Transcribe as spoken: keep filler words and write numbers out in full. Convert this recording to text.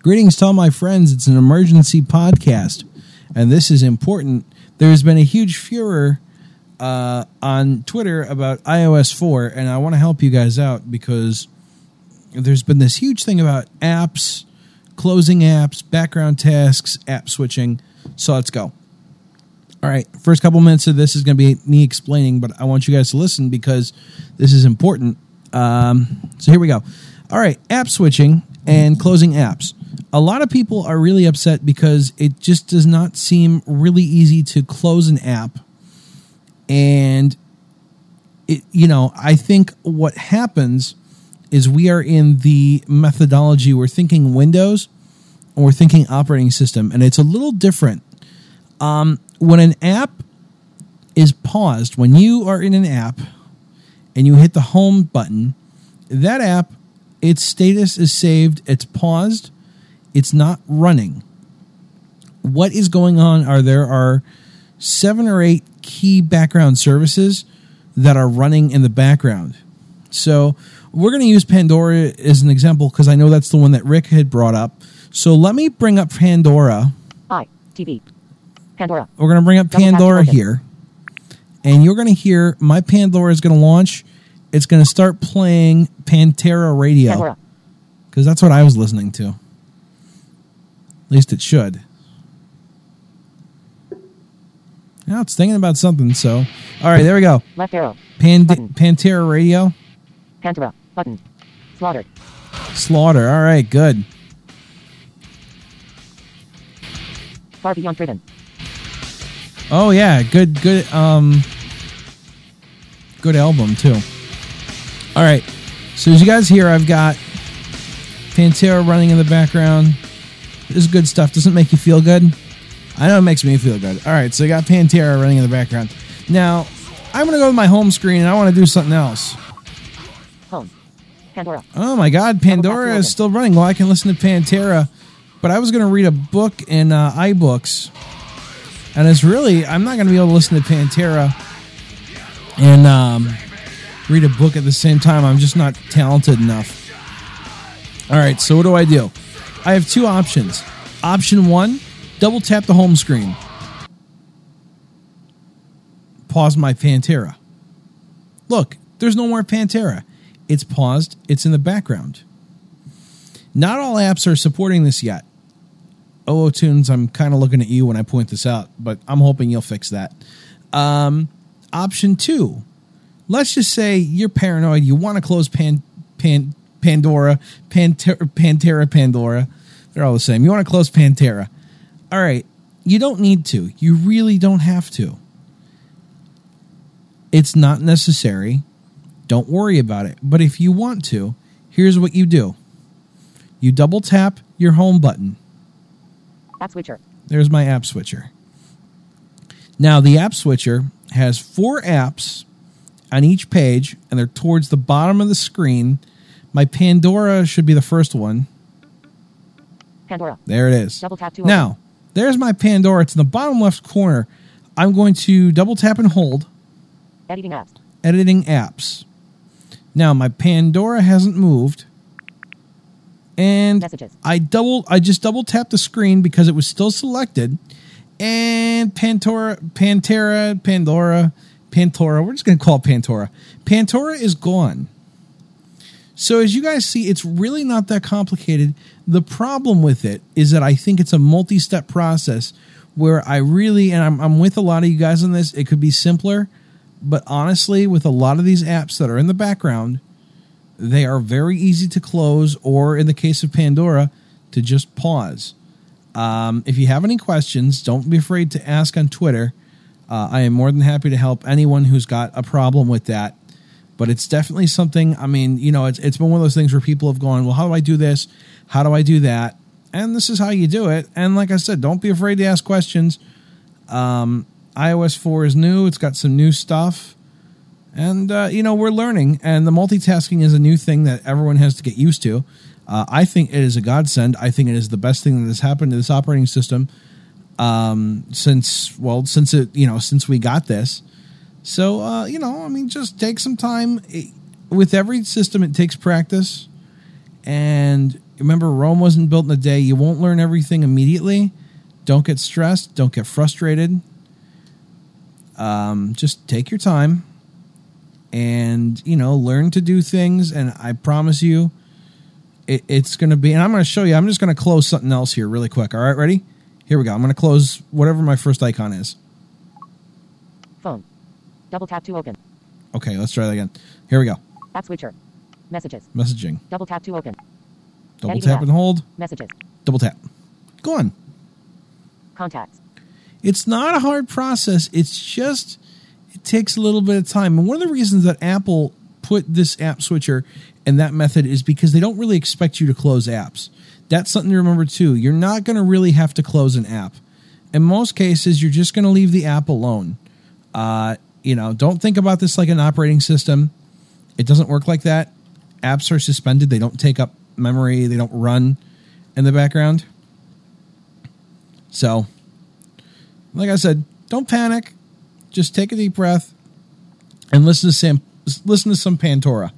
Greetings to all my friends. It's an emergency podcast, and this is important. There's been a huge furor uh, on Twitter about i O S four, and I want to help you guys out because there's been this huge thing about apps, closing apps, background tasks, app switching. So let's go. All right, first couple minutes of this is going to be me explaining, but I want you guys to listen because this is important. Um, so here we go. All right, app switching and closing apps. A lot of people are really upset because it just does not seem really easy to close an app. And, it, you know, I think what happens is we are in the methodology, we're thinking Windows, and we're thinking operating system, and it's a little different. Um, when an app is paused, when you are in an app and you hit the home button, that app, its status is saved, it's paused, it's not running. What is going on are there are seven or eight key background services that are running in the background. So we're going to use Pandora as an example because I know that's the one that Rick had brought up. So let me bring up Pandora. I, T V. Pandora. We're going to bring up Double Pandora tap to here. And you're going to hear my Pandora is going to launch. It's going to start playing Pantera Radio. Pandora. Because that's what I was listening to. At least it should. Now it's thinking about something, so. All right, there we go. Left arrow. Pand- Button. Pantera Radio. Pantera. Button. Slaughtered. Slaughter. All right, good. Far Beyond Driven. Oh, yeah, good, good, um, good album, too. All right, so as you guys hear, I've got Pantera running in the background. This is good stuff. Doesn't it make you feel good? I know it makes me feel good. All right, so I got Pantera running in the background. Now, I'm going to go to my home screen, and I want to do something else. Home. Pandora. Oh, my God, Pandora is still running. Well, I can listen to Pantera, but I was going to read a book in uh, iBooks, and it's really, I'm not going to be able to listen to Pantera and um, read a book at the same time. I'm just not talented enough. All right, so what do I do? I have two options. Option one, double tap the home screen. Pause my Pantera. Look, there's no more Pantera. It's paused. It's in the background. Not all apps are supporting this yet. OOTunes, I'm kind of looking at you when I point this out, but I'm hoping you'll fix that. Um, option two, let's just say you're paranoid. You want to close Pan, Pan, Pandora, Pantera, Pantera, Pandora. They're all the same. You want to close Pantera. All right. You don't need to. You really don't have to. It's not necessary. Don't worry about it. But if you want to, here's what you do. You double tap your home button. App switcher. There's my app switcher. Now, the app switcher has four apps on each page, and they're towards the bottom of the screen. My Pandora should be the first one. Pandora. There it is. Double tap to Now, open. there's my Pandora. It's in the bottom left corner. I'm going to double tap and hold. Editing apps. Editing apps. Now, my Pandora hasn't moved. And Messages. I double I just double tapped the screen because it was still selected. And Pantera, Pantera, Pandora, Pantora, we're just going to call it Pantora. Pantora is gone. So as you guys see, it's really not that complicated. The problem with it is that I think it's a multi-step process where I really, and I'm, I'm with a lot of you guys on this, it could be simpler. But honestly, with a lot of these apps that are in the background, they are very easy to close, or in the case of Pandora, to just pause. Um, if you have any questions, don't be afraid to ask on Twitter. Uh, I am more than happy to help anyone who's got a problem with that. But it's definitely something, I mean, you know, it's it's been one of those things where people have gone, well, how do I do this? How do I do that? And this is how you do it. And like I said, don't be afraid to ask questions. Um, i O S four is new. It's got some new stuff. And, uh, you know, we're learning. And the multitasking is a new thing that everyone has to get used to. Uh, I think it is a godsend. I think it is the best thing that has happened to this operating system um, since, well, since it, you know, since we got this. So, uh, you know, I mean, just take some time. It, with every system, it takes practice. And Remember, Rome wasn't built in a day. You won't learn everything immediately. Don't get stressed. Don't get frustrated. Um, just take your time and, you know, learn to do things. And I promise you, it, it's going to be, and I'm going to show you, I'm just going to close something else here really quick. All right, ready? Here we go. I'm going to close whatever my first icon is. Phone. Double tap to open. Okay, let's try that again. Here we go. App switcher. Messages. Messaging. Double tap to open. Double Editing tap apps. and hold. Messages. Double tap. Go on. Contacts. It's not a hard process. It's just, it takes a little bit of time. And one of the reasons that Apple put this app switcher in that method is because they don't really expect you to close apps. That's something to remember too. You're not going to really have to close an app. In most cases, you're just going to leave the app alone. Uh, you know, don't think about this like an operating system. It doesn't work like that. Apps are suspended. They don't take up memory. They don't run in the background. So, like I said, don't panic. Just take a deep breath and listen to some listen to some Pantora.